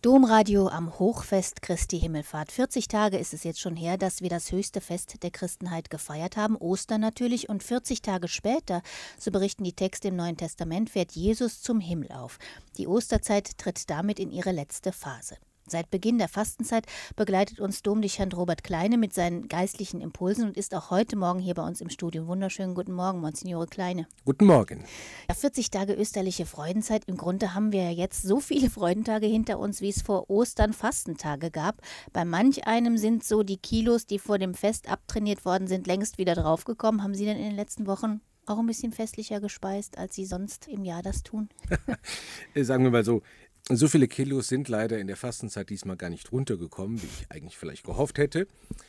Domradio am Hochfest Christi Himmelfahrt. 40 Tage ist es jetzt schon her, dass wir das höchste Fest der Christenheit gefeiert haben, Ostern natürlich. Und 40 Tage später, so berichten die Texte im Neuen Testament, fährt Jesus zum Himmel auf. Die Osterzeit tritt damit in ihre letzte Phase. Seit Beginn der Fastenzeit begleitet uns Domdechant Robert Kleine mit seinen geistlichen Impulsen und ist auch heute Morgen hier bei uns im Studio. Wunderschönen guten Morgen, Monsignore Kleine. Guten Morgen. Ja, 40 Tage österliche Freudenzeit. Im Grunde haben wir ja jetzt so viele Freudentage hinter uns, wie es vor Ostern Fastentage gab. Bei manch einem sind so die Kilos, die vor dem Fest abtrainiert worden sind, längst wieder draufgekommen. Haben Sie denn in den letzten Wochen auch ein bisschen festlicher gespeist, als Sie sonst im Jahr das tun? Sagen wir mal so viele Kilos sind leider in der Fastenzeit diesmal gar nicht runtergekommen, wie ich eigentlich vielleicht gehofft hätte.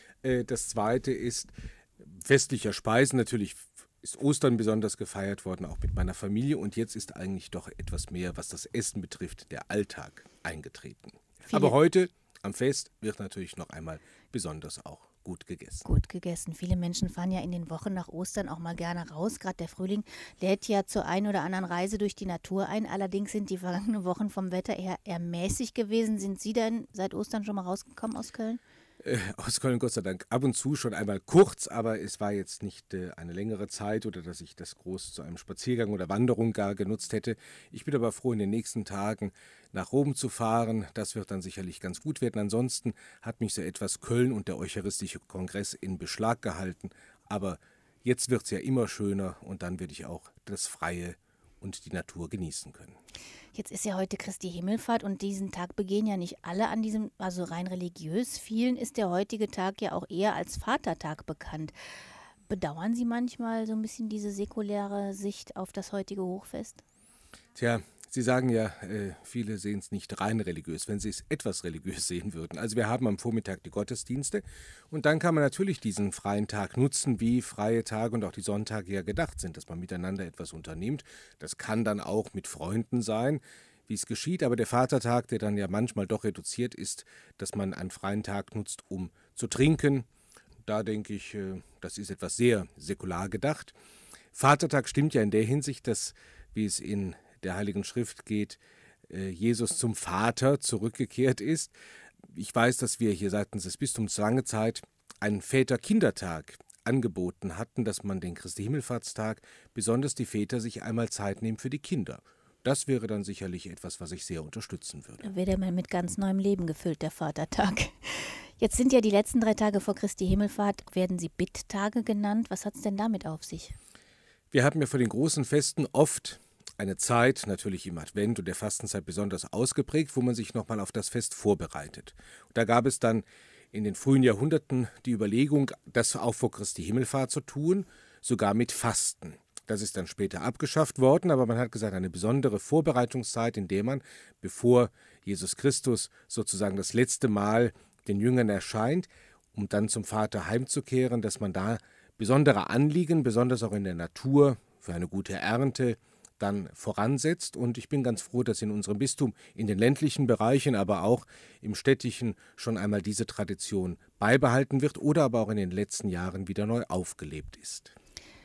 Das Zweite ist festlicher Speisen. Natürlich ist Ostern besonders gefeiert worden, auch mit meiner Familie. Und jetzt ist eigentlich doch etwas mehr, was das Essen betrifft, der Alltag eingetreten. Aber heute am Fest wird natürlich noch einmal besonders auch gut gegessen. Gut gegessen. Viele Menschen fahren ja in den Wochen nach Ostern auch mal gerne raus. Gerade der Frühling lädt ja zur einen oder anderen Reise durch die Natur ein. Allerdings sind die vergangenen Wochen vom Wetter eher mäßig gewesen. Sind Sie denn seit Ostern schon mal rausgekommen aus Köln? Aus Köln Gott sei Dank ab und zu schon einmal kurz, aber es war jetzt nicht eine längere Zeit oder dass ich das groß zu einem Spaziergang oder Wanderung gar genutzt hätte. Ich bin aber froh, in den nächsten Tagen nach Rom zu fahren. Das wird dann sicherlich ganz gut werden. Ansonsten hat mich so etwas Köln und der Eucharistische Kongress in Beschlag gehalten. Aber jetzt wird es ja immer schöner und dann werde ich auch das Freie und die Natur genießen können. Jetzt ist ja heute Christi Himmelfahrt und diesen Tag begehen ja nicht alle an diesem, also rein religiös. Vielen ist der heutige Tag ja auch eher als Vatertag bekannt. Bedauern Sie manchmal so ein bisschen diese säkuläre Sicht auf das heutige Hochfest? Tja, Sie sagen ja, viele sehen es nicht rein religiös, wenn sie es etwas religiös sehen würden. Also wir haben am Vormittag die Gottesdienste und dann kann man natürlich diesen freien Tag nutzen, wie freie Tage und auch die Sonntage ja gedacht sind, dass man miteinander etwas unternimmt. Das kann dann auch mit Freunden sein, wie es geschieht, aber der Vatertag, der dann ja manchmal doch reduziert ist, dass man einen freien Tag nutzt, um zu trinken. Da denke ich, das ist etwas sehr säkular gedacht. Vatertag stimmt ja in der Hinsicht, dass, wie es in der Heiligen Schrift geht, Jesus zum Vater zurückgekehrt ist. Ich weiß, dass wir hier seitens des Bistums lange Zeit einen Väter-Kindertag angeboten hatten, dass man den Christi Himmelfahrtstag, besonders die Väter, sich einmal Zeit nehmen für die Kinder. Das wäre dann sicherlich etwas, was ich sehr unterstützen würde. Da wäre der mal mit ganz neuem Leben gefüllt, der Vatertag. Jetzt sind ja die letzten 3 Tage vor Christi Himmelfahrt, werden sie Bitttage genannt. Was hat es denn damit auf sich? Wir haben ja vor den großen Festen oft eine Zeit, natürlich im Advent und der Fastenzeit besonders ausgeprägt, wo man sich nochmal auf das Fest vorbereitet. Und da gab es dann in den frühen Jahrhunderten die Überlegung, das auch vor Christi Himmelfahrt zu tun, sogar mit Fasten. Das ist dann später abgeschafft worden, aber man hat gesagt, eine besondere Vorbereitungszeit, in der man, bevor Jesus Christus sozusagen das letzte Mal den Jüngern erscheint, um dann zum Vater heimzukehren, dass man da besondere Anliegen, besonders auch in der Natur, für eine gute Ernte, dann voransetzt. Und ich bin ganz froh, dass in unserem Bistum in den ländlichen Bereichen, aber auch im städtischen schon einmal diese Tradition beibehalten wird oder aber auch in den letzten Jahren wieder neu aufgelebt ist.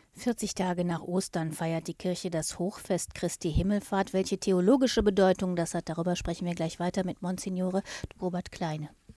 40 Tage nach Ostern feiert die Kirche das Hochfest Christi Himmelfahrt. Welche theologische Bedeutung das hat, darüber sprechen wir gleich weiter mit Monsignore Robert Kleine.